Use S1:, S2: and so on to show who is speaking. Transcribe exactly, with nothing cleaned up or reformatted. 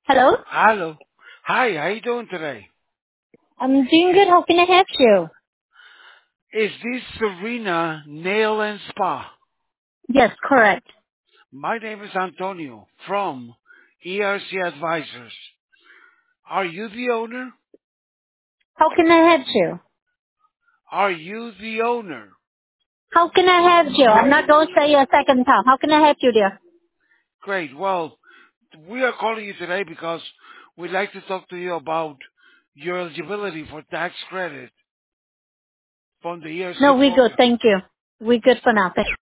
S1: Hello?
S2: Hello. Hi, how you doing today?
S1: I'm doing
S2: Is
S1: good. How can I help you?
S2: is this Serena Nail and Spa?
S1: Yes, correct.
S2: My name is Antonio from E R C Advisors. Are you the owner?
S1: How can I help you?
S2: Are you the owner?
S1: How can I help you? I'm not going to say a second time. How can I help you there?
S2: Great. Well, we are calling you today because we'd like to talk to you about your eligibility for tax credit from the E R C
S1: No, we're good.
S2: program.
S1: Thank you. We're good for now. Thank